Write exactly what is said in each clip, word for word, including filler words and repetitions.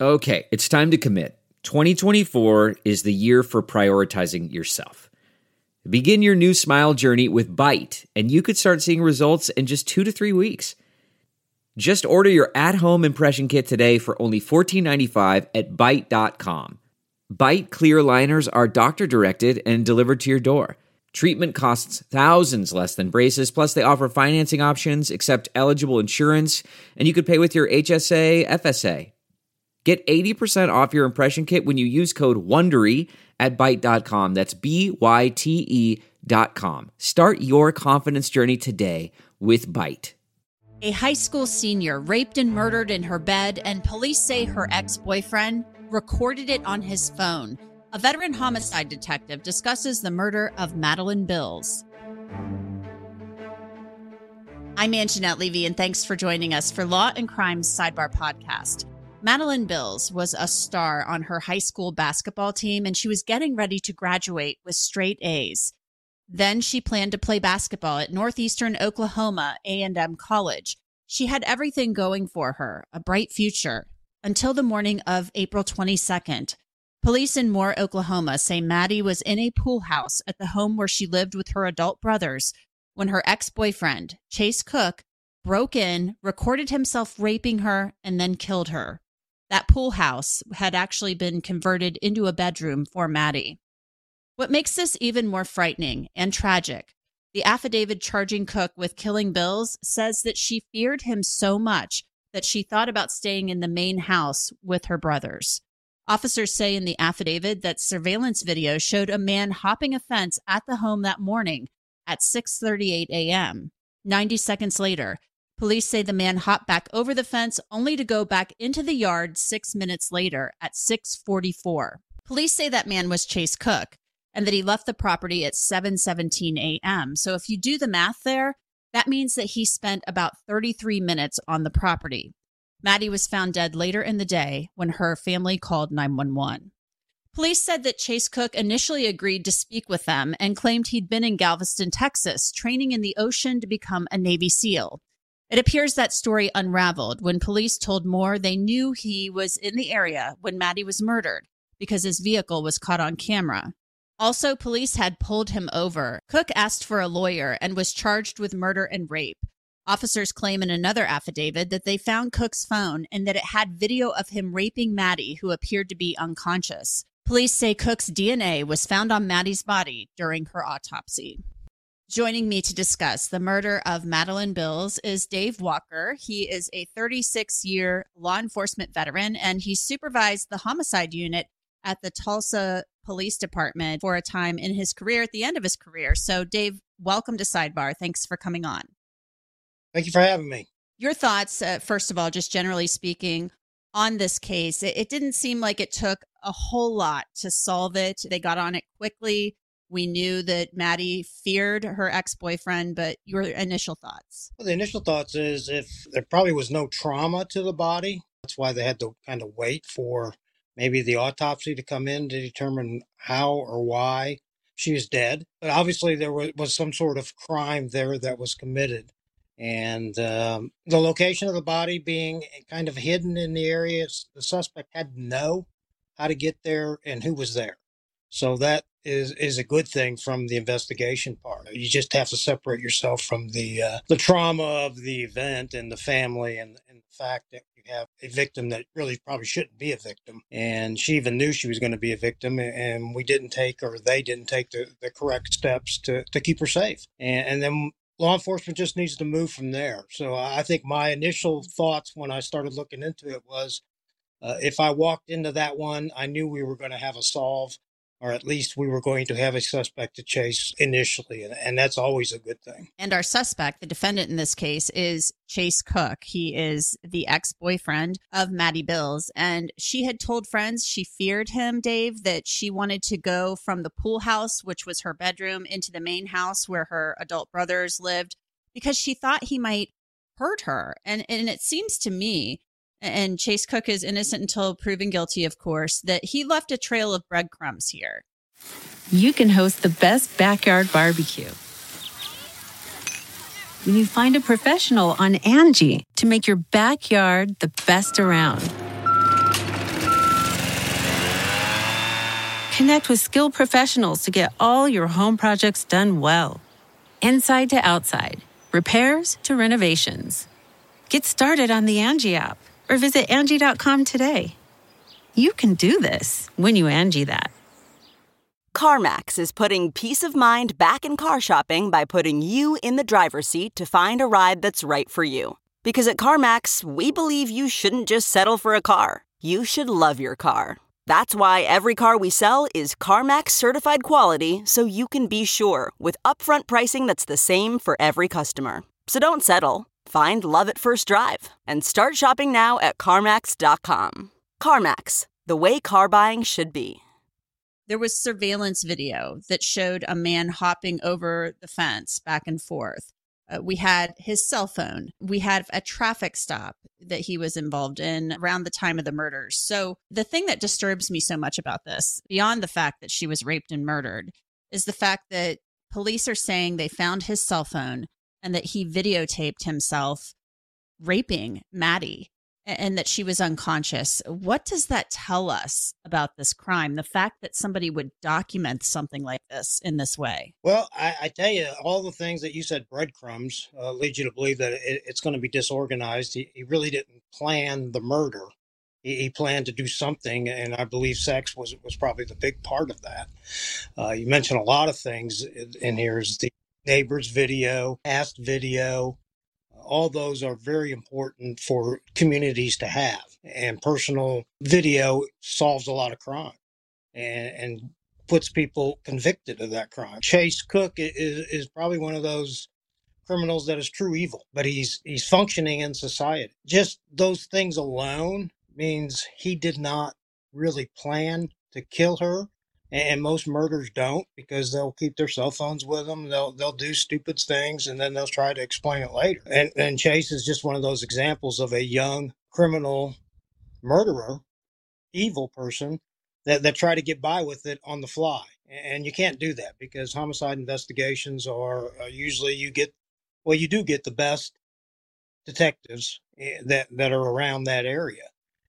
Okay, it's time to commit. twenty twenty-four is the year for prioritizing yourself. Begin your new smile journey with Byte, and you could start seeing results in just two to three weeks. Just order your at-home impression kit today for only fourteen ninety-five at byte dot com. Byte clear aligners are doctor-directed and delivered to your door. Treatment costs thousands less than braces, plus they offer financing options, accept eligible insurance, and you could pay with your H S A, F S A. Get eighty percent off your impression kit when you use code WONDERY at byte dot com. That's B Y T E dot com. Start your confidence journey today with Byte. A high school senior raped and murdered in her bed, and police say her ex-boyfriend recorded it on his phone. A veteran homicide detective discusses the murder of Madeline Bills. I'm Anjanette Levy, and thanks for joining us for Law and Crime's Sidebar Podcast. Madeline Bills was a star on her high school basketball team, and she was getting ready to graduate with straight A's. Then she planned to play basketball at Northeastern Oklahoma A and M College. She had everything going for her, a bright future, until the morning of April twenty-second. Police in Moore, Oklahoma say Maddie was in a pool house at the home where she lived with her adult brothers when her ex-boyfriend, Chase Cook, broke in, recorded himself raping her, and then killed her. That pool house had actually been converted into a bedroom for Maddie. What makes this even more frightening and tragic, the affidavit charging Cook with killing Bills says that she feared him so much that she thought about staying in the main house with her brothers. Officers say in the affidavit that surveillance video showed a man hopping a fence at the home that morning at six thirty-eight a.m. ninety seconds later, police say the man hopped back over the fence only to go back into the yard six minutes later at six forty-four. Police say that man was Chase Cook and that he left the property at seven seventeen a.m. So if you do the math there, that means that he spent about thirty-three minutes on the property. Maddie was found dead later in the day when her family called nine one one. Police said that Chase Cook initially agreed to speak with them and claimed he'd been in Galveston, Texas, training in the ocean to become a Navy SEAL. It appears that story unraveled when police told Moore they knew he was in the area when Maddie was murdered because his vehicle was caught on camera. Also, police had pulled him over. Cook asked for a lawyer and was charged with murder and rape. Officers claim in another affidavit that they found Cook's phone and that it had video of him raping Maddie, who appeared to be unconscious. Police say Cook's D N A was found on Maddie's body during her autopsy. Joining me to discuss the murder of Madeline Bills is Dave Walker. He is a thirty-six-year law enforcement veteran, and he supervised the homicide unit at the Tulsa Police Department for a time in his career, at the end of his career. So, Dave, welcome to Sidebar. Thanks for coming on. Thank you for having me. Your thoughts, uh, first of all, just generally speaking, on this case. It, it didn't seem like it took a whole lot to solve it. They got on it quickly. We knew that Maddie feared her ex-boyfriend, but your initial thoughts? Well, the initial thoughts is if there probably was no trauma to the body, that's why they had to kind of wait for maybe the autopsy to come in to determine how or why she was dead. But obviously there was, was some sort of crime there that was committed. And um, the location of the body being kind of hidden in the area, the suspect had to know how to get there and who was there. So that is is a good thing from the investigation part. You just have to separate yourself from the uh, the trauma of the event and the family and, and the fact that you have a victim that really probably shouldn't be a victim. And she even knew she was going to be a victim, and we didn't take, or they didn't take the, the correct steps to, to keep her safe. And, and then law enforcement just needs to move from there. So I think my initial thoughts when I started looking into it was, uh, if I walked into that one, I knew we were going to have a solve, or at least we were going to have a suspect to chase initially, and, and that's always a good thing. And our suspect, the defendant in this case, is Chase Cook. He is the ex-boyfriend of Maddie Bills, and she had told friends she feared him, Dave, that she wanted to go from the pool house, which was her bedroom, into the main house where her adult brothers lived, because she thought he might hurt her. And, and it seems to me, and Chase Cook is innocent until proven guilty, of course, that he left a trail of breadcrumbs here. You can host the best backyard barbecue when you find a professional on Angie to make your backyard the best around. Connect with skilled professionals to get all your home projects done well. Inside to outside, repairs to renovations. Get started on the Angie app or visit Angie dot com today. You can do this when you Angie that. CarMax is putting peace of mind back in car shopping by putting you in the driver's seat to find a ride that's right for you. Because at CarMax, we believe you shouldn't just settle for a car. You should love your car. That's why every car we sell is CarMax certified quality, so you can be sure with upfront pricing that's the same for every customer. So don't settle. Find love at first drive and start shopping now at CarMax dot com. CarMax, the way car buying should be. There was surveillance video that showed a man hopping over the fence back and forth. Uh, we had his cell phone. We had a traffic stop that he was involved in around the time of the murders. So the thing that disturbs me so much about this, beyond the fact that she was raped and murdered, is the fact that police are saying they found his cell phone and that he videotaped himself raping Maddie and that she was unconscious. What does that tell us about this crime? The fact that somebody would document something like this in this way. Well, I, I tell you, all the things that you said, breadcrumbs, uh, lead you to believe that it, it's going to be disorganized. He, he really didn't plan the murder. He, he planned to do something, and I believe sex was was probably the big part of that. Uh, you mentioned a lot of things in, in here. Is the neighbor's video, past video. All those are very important for communities to have. And personal video solves a lot of crime and, and puts people convicted of that crime. Chase Cook is, is probably one of those criminals that is true evil, but he's he's functioning in society. Just those things alone means he did not really plan to kill her. And most murders don't, because they'll keep their cell phones with them. They'll they'll do stupid things, and then they'll try to explain it later. And, and Chase is just one of those examples of a young criminal murderer, evil person that, that try to get by with it on the fly. And you can't do that because homicide investigations are uh, usually you get, well, you do get the best detectives that, that are around that area.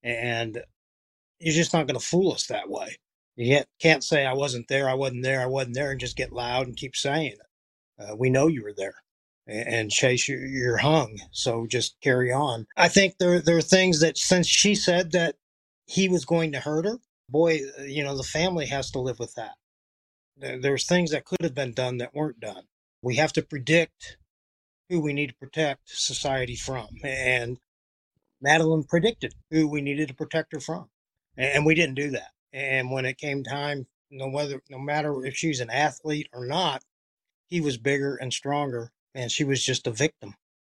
And you're just not going to fool us that way. You can't say, I wasn't there, I wasn't there, I wasn't there, and just get loud and keep saying it. Uh, we know you were there. And Chase, you're hung, so just carry on. I think there, there are things that, since she said that he was going to hurt her, boy, you know, the family has to live with that. There's things that could have been done that weren't done. We have to predict who we need to protect society from. And Madeline predicted who we needed to protect her from. And we didn't do that. And when it came time, no whether, no matter if she's an athlete or not, he was bigger and stronger, and she was just a victim.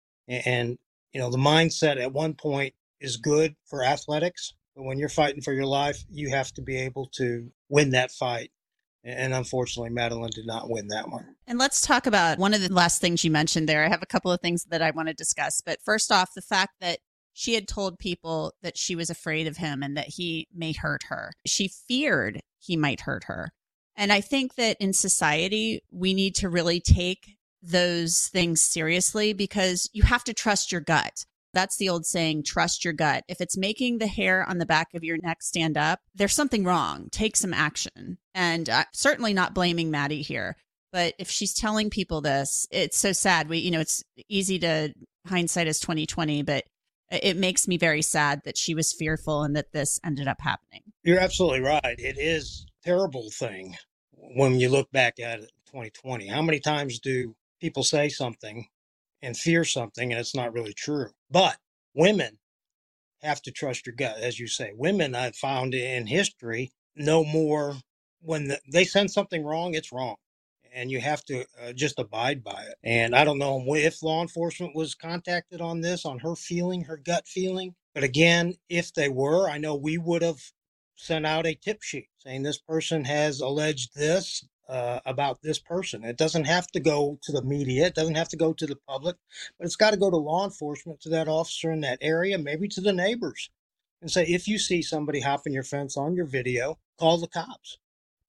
And, you know, the mindset at one point is good for athletics, but when you're fighting for your life, you have to be able to win that fight. And unfortunately, Madeline did not win that one. And let's talk about one of the last things you mentioned there. I have a couple of things that I want to discuss. But first off, the fact that she had told people that she was afraid of him and that he may hurt her. She feared he might hurt her. And I think that in society, we need to really take those things seriously because you have to trust your gut. That's the old saying, trust your gut. If it's making the hair on the back of your neck stand up, there's something wrong. Take some action. And I'm certainly not blaming Maddie here. But if she's telling people this, it's so sad. We, you know, it's easy to hindsight is twenty twenty, but it makes me very sad that she was fearful and that this ended up happening. You're absolutely right. It is a terrible thing when you look back at it in twenty twenty. How many times do people say something and fear something and it's not really true? But women have to trust your gut, as you say. Women, I've found in history, know more when the, they send something wrong, it's wrong. And you have to uh, just abide by it. And I don't know if law enforcement was contacted on this, on her feeling, her gut feeling. But again, if they were, I know we would have sent out a tip sheet saying this person has alleged this uh, about this person. It doesn't have to go to the media. It doesn't have to go to the public. But it's got to go to law enforcement, to that officer in that area, maybe to the neighbors. And say, if you see somebody hopping your fence on your video, call the cops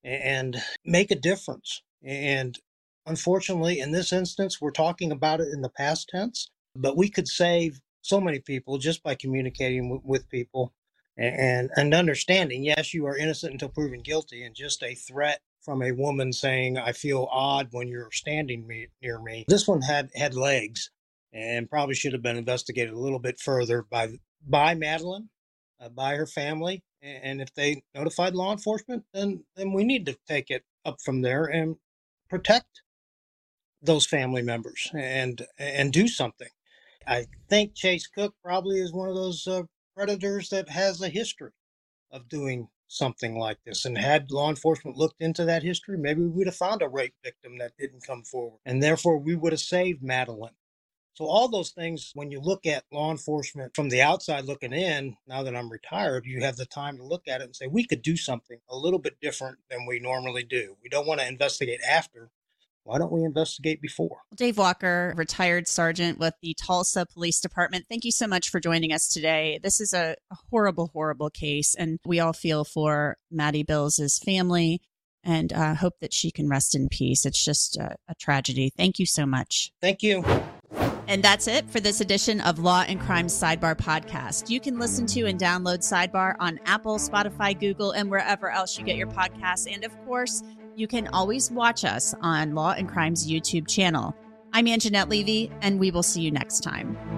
and make a difference. And unfortunately, in this instance, we're talking about it in the past tense, but we could save so many people just by communicating w- with people and and understanding, yes, you are innocent until proven guilty, and just a threat from a woman saying, I feel odd when you're standing me, near me. This one had had legs and probably should have been investigated a little bit further by by Madeline, uh, by her family. And if they notified law enforcement, then then we need to take it up from there and protect those family members and and do something. I think Chase Cook probably is one of those uh, predators that has a history of doing something like this. And had law enforcement looked into that history, maybe we would have found a rape victim that didn't come forward. And therefore, we would have saved Madeline. So all those things, when you look at law enforcement from the outside looking in, now that I'm retired, you have the time to look at it and say, we could do something a little bit different than we normally do. We don't want to investigate after. Why don't we investigate before? Dave Walker, retired sergeant with the Tulsa Police Department. Thank you so much for joining us today. This is a, a horrible, horrible case, and we all feel for Maddie Bills' family and uh, hope that she can rest in peace. It's just a, a tragedy. Thank you so much. Thank you. And that's it for this edition of Law and Crime Sidebar Podcast. You can listen to and download Sidebar on Apple, Spotify, Google, and wherever else you get your podcasts. And of course, you can always watch us on Law and Crime's YouTube channel. I'm Anjanette Levy, and we will see you next time.